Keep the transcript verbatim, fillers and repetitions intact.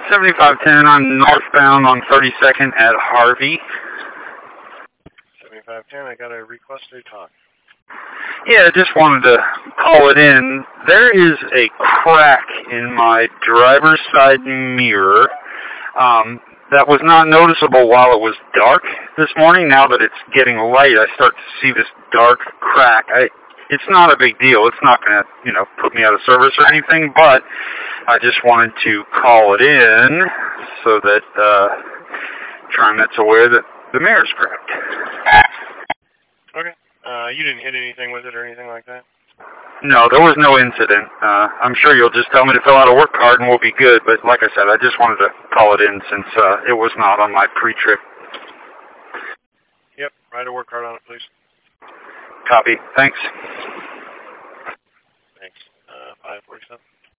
seventy-five ten, I'm northbound on thirty-second at Harvey. seventy-five ten, I got a request to talk. Yeah, I just wanted to call it in. There is a crack in my driver's side mirror um, that was not noticeable while it was dark this morning. Now that it's getting light, I start to see this dark crack. I, it's not a big deal. It's not going to, you know, put me out of service or anything, but I just wanted to call it in so that uh, TriMet's aware that the mirror's cracked. Okay. Uh, you didn't hit anything with it or anything like that? No, there was no incident. Uh, I'm sure you'll just tell me to fill out a work card and we'll be good, but like I said, I just wanted to call it in since uh, it was not on my pre-trip. Yep, write a work card on it, please. Copy. Thanks. Thanks. Uh, five forty-seven.